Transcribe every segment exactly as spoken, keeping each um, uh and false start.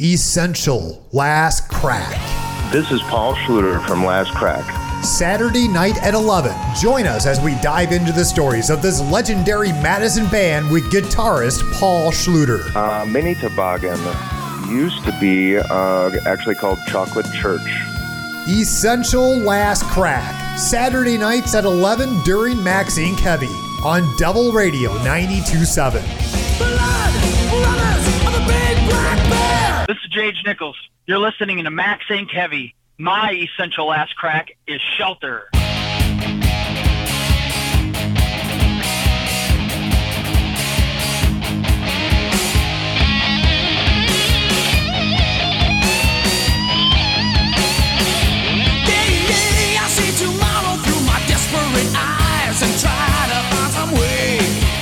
Essential Last Crack. This is Paul Schluter from Last Crack. Saturday night at eleven. Join us as we dive into the stories of this legendary Madison band with guitarist Paul Schluter. Uh, Mini Toboggan used to be uh, actually called Chocolate Church. Essential Last Crack. Saturday nights at eleven during Max Incorporated. Heavy on Devil Radio ninety-two point seven. This is Jage Nichols. You're listening to Max Incorporated. Heavy. My essential last crack is Shelter. And try to find some way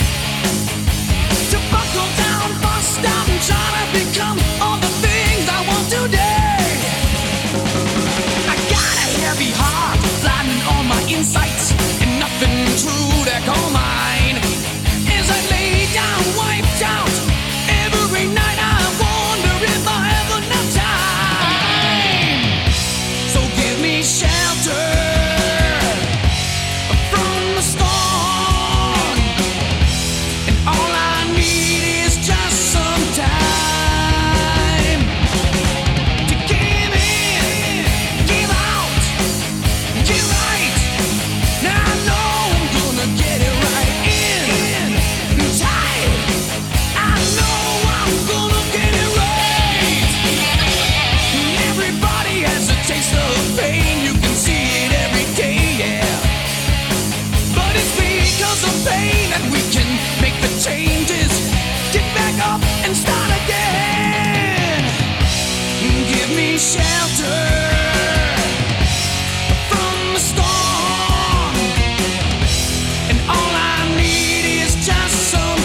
to buckle down, bust out, and try to become all the things I want today. I got a heavy heart, flattening on my insights, and nothing true to call mine. As I lay down, wiped out, every night I wonder if I have enough time. So give me shelter. Changes, get back up and start again. Give me shelter from the storm, and all I need is just some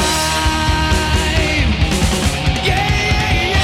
time. Yeah, yeah,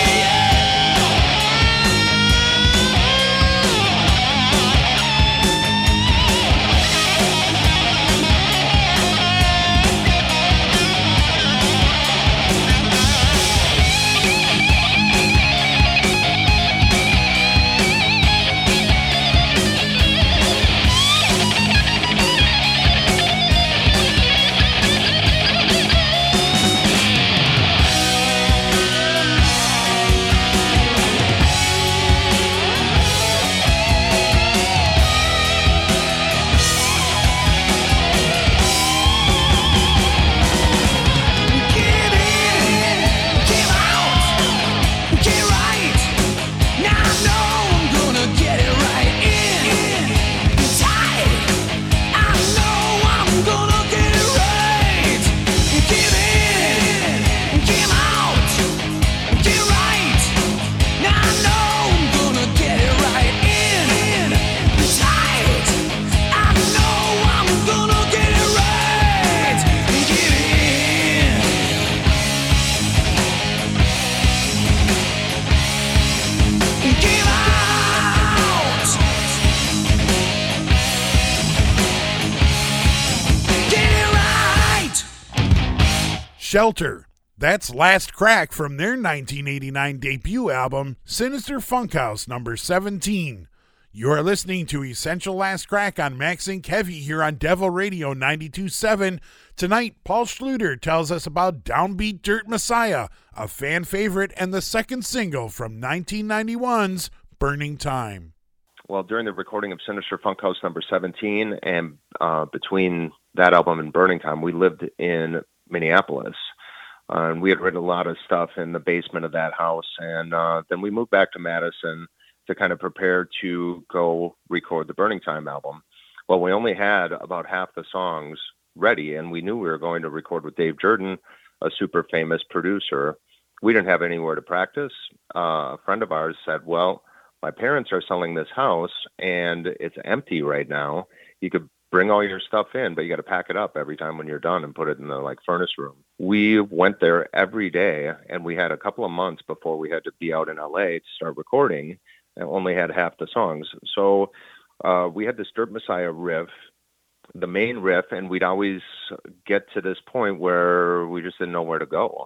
Shelter. That's Last Crack from their nineteen eighty-nine debut album, Sinister Funkhouse number seventeen. You are listening to Essential Last Crack on Max Incorporated. Heavy here on Devil Radio ninety-two point seven. Tonight, Paul Schluter tells us about Downbeat Dirt Messiah, a fan favorite and the second single from nineteen ninety-one's Burning Time. Well, during the recording of Sinister Funkhouse number seventeen and uh, between that album and Burning Time, we lived in Minneapolis. Uh, and we had written a lot of stuff in the basement of that house. And uh, then we moved back to Madison to kind of prepare to go record the Burning Time album. Well, we only had about half the songs ready, and we knew we were going to record with Dave Jordan, a super famous producer. We didn't have anywhere to practice. Uh, a friend of ours said, well, my parents are selling this house, and it's empty right now. You could bring all your stuff in, but you got to pack it up every time when you're done and put it in the like furnace room. We went there every day, and we had a couple of months before we had to be out in L A to start recording, and only had half the songs. So uh, we had this Dirt Messiah riff, the main riff, and we'd always get to this point where we just didn't know where to go.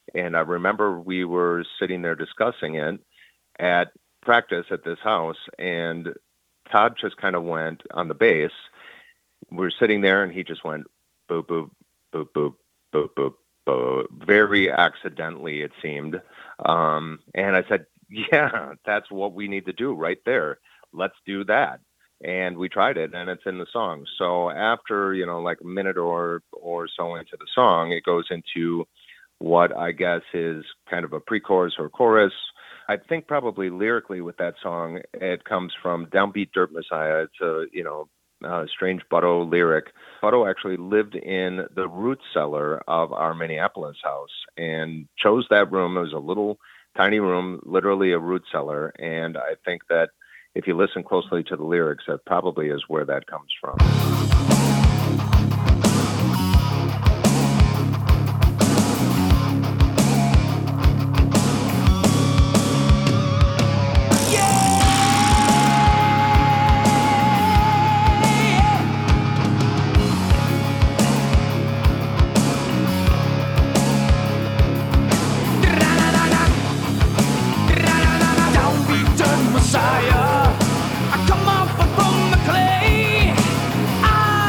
And I remember we were sitting there discussing it at practice at this house, and Todd just kind of went on the bass. We're sitting there, and he just went boop, boop, boop, boop, boop, boop, boop, very accidentally, it seemed. Um, and I said, yeah, that's what we need to do right there. Let's do that. And we tried it, and it's in the song. So after, you know, like a minute or or so into the song, it goes into what I guess is kind of a pre-chorus or chorus. I think probably lyrically with that song, it comes from Downbeat Dirt Messiah. It's a, you know, uh, strange Butto lyric. Butto actually lived in the root cellar of our Minneapolis house and chose that room. It was a little tiny room, literally a root cellar. And I think that if you listen closely to the lyrics, that probably is where that comes from. Messiah, I come up from the clay. I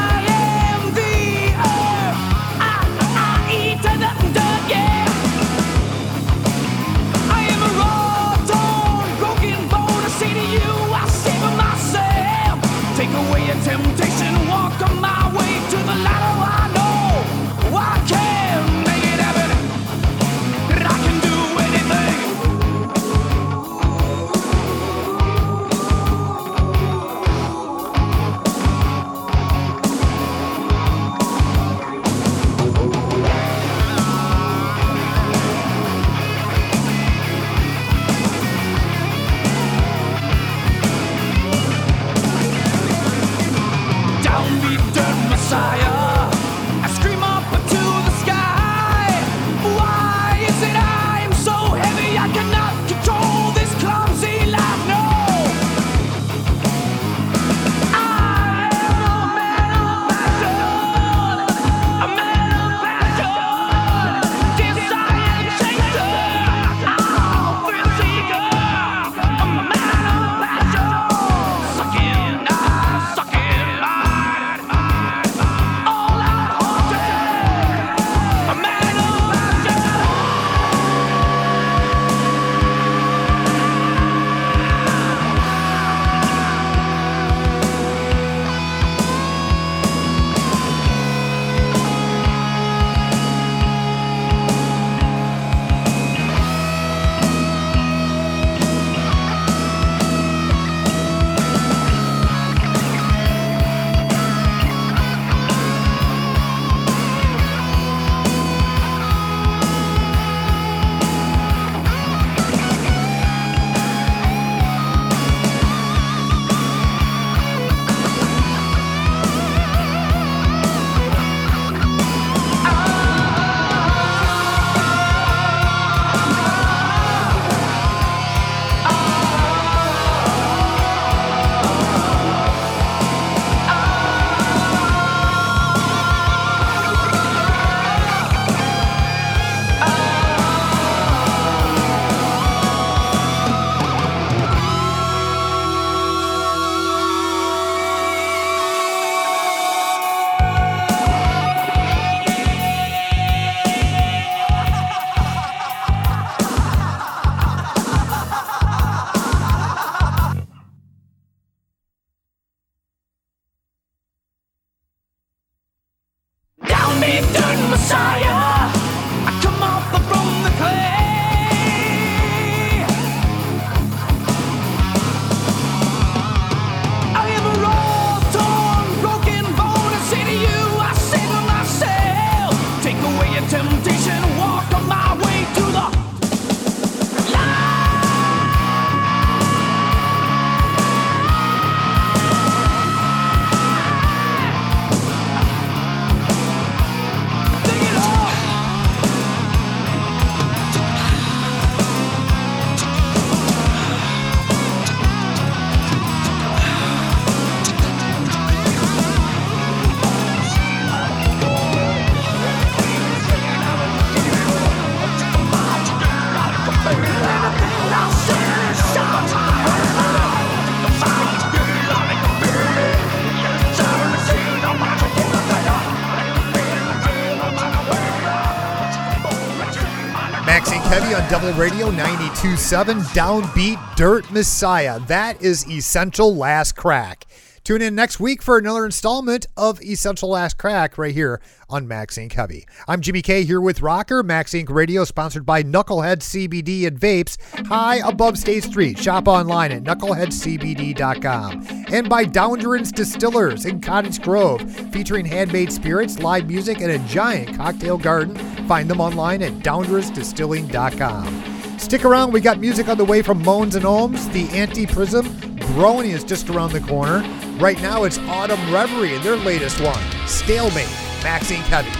Heavy on Double Radio ninety-two point seven, Downbeat Dirt Messiah. That is Essential Last Crack. Tune in next week for another installment of Essential Last Crack right here on Max Inc Heavy. I'm Jimmy K here with Rocker. Max Inc Radio sponsored by Knucklehead C B D and Vapes, high above State Street. Shop online at knucklehead c b d dot com. And by Downderins Distillers in Cottage Grove, featuring handmade spirits, live music, and a giant cocktail garden. Find them online at downderins distilling dot com. Stick around, we got music on the way from Moans and Ohms, the Anti-Prism. Growing is just around the corner. Right now it's Autumn Reverie and their latest one, Stalemate, Max Inc Heavy.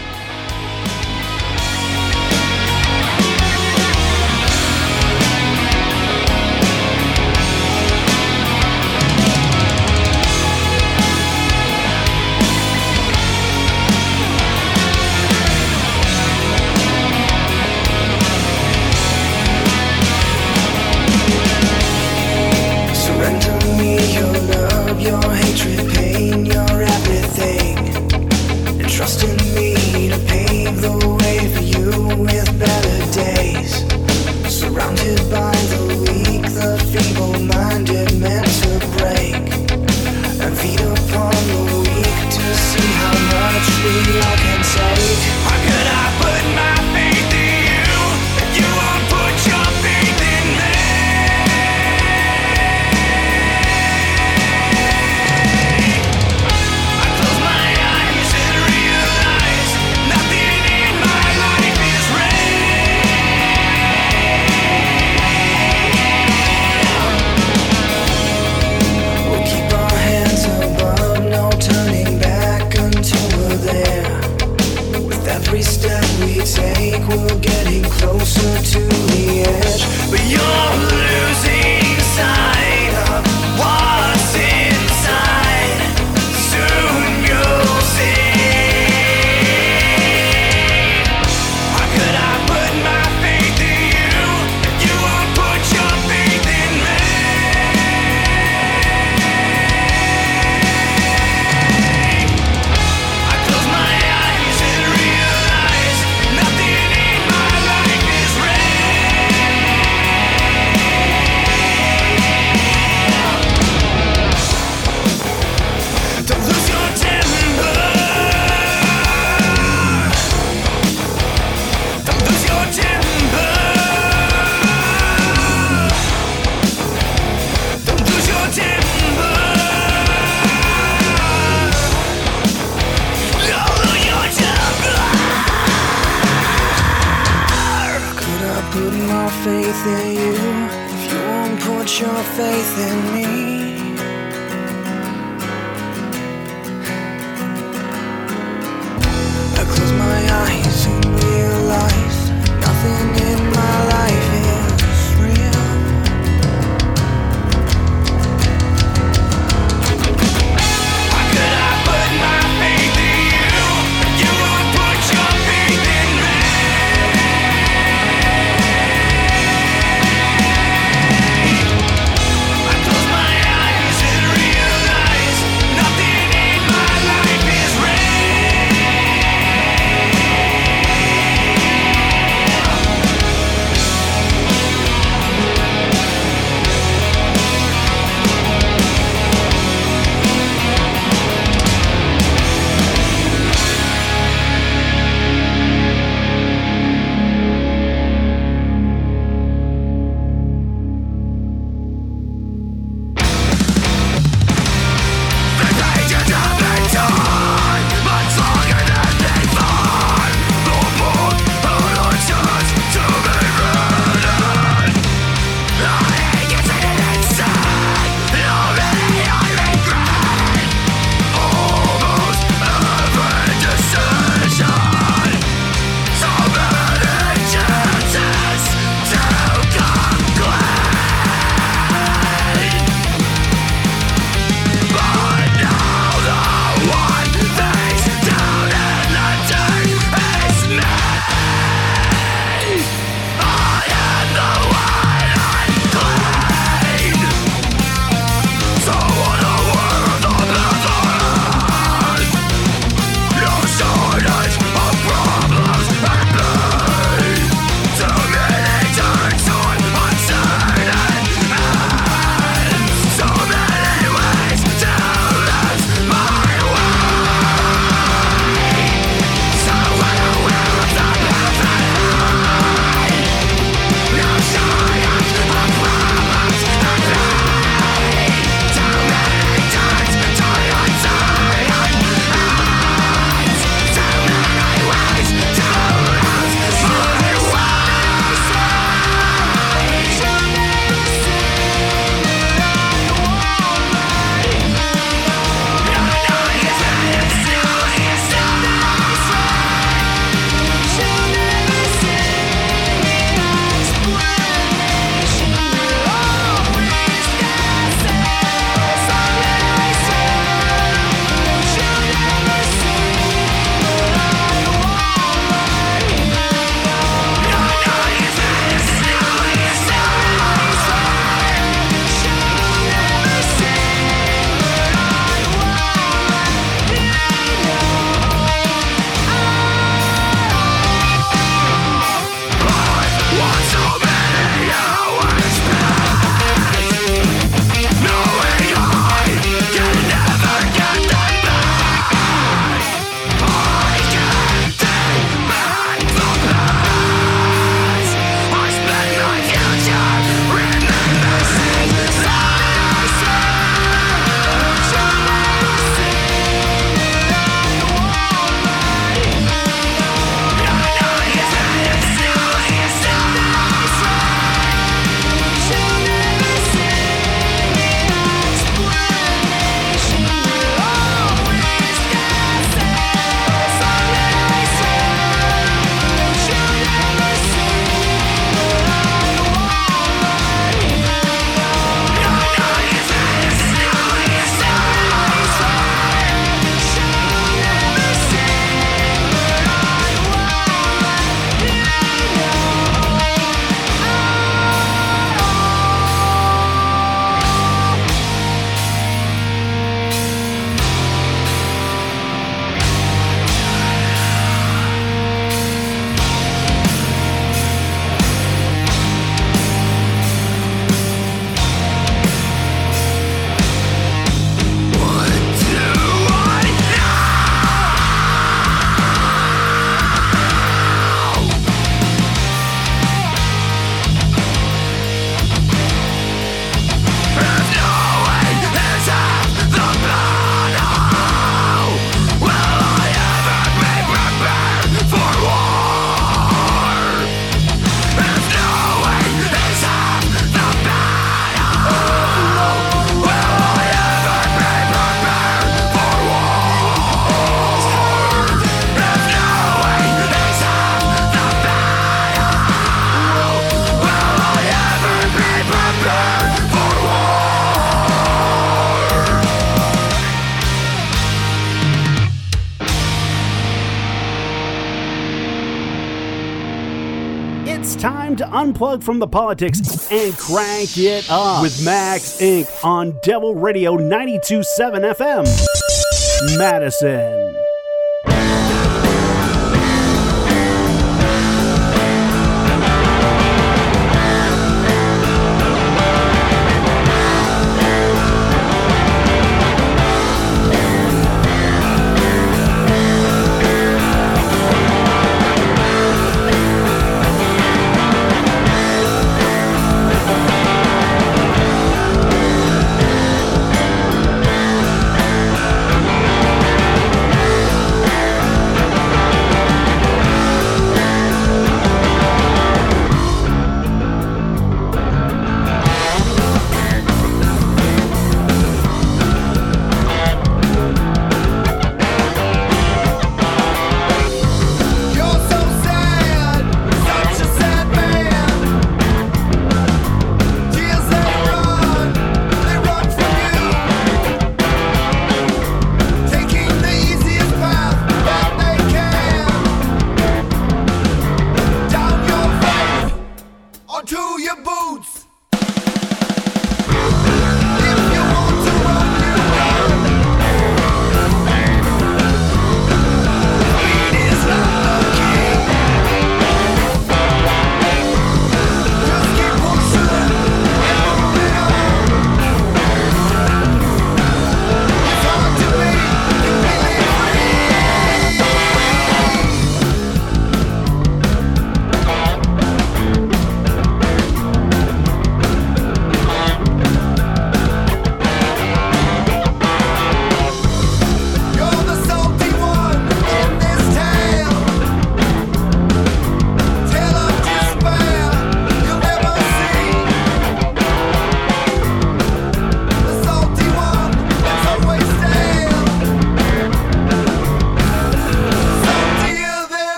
Your hatred, pain, your everything, and trust in me to pave the way for you with better days. Surrounded by the weak, the feeble-minded, meant to break, and feed upon the weak to see how much we all can take. How could I put my faith in you if you won't put your faith in me? Every step we take, we're getting closer to the edge. But you're losing sight of what's inside. Soon you'll see. How could I put my faith in you if you won't put your faith in me? I close my eyes and realize nothing in my life is real. Don't lose your temper. Don't lose your temper. Don't lose your temper. Don't lose your temper. Could I put my faith in you if you won't put your faith in me? I close my eyes and realize nothing in my life is real. How could I put my faith in you if you won't put your faith in me? I close my eyes and realize nothing in my life is real. time to unplug from the politics and crank it up with Max Incorporated on Devil Radio ninety-two point seven F M, Madison.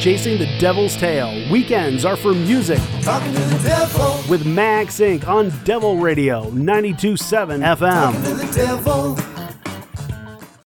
Chasing the Devil's Tail. Weekends are for music. Talking to the devil. With Max Incorporated on Devil Radio ninety-two point seven F M. Talking to the devil.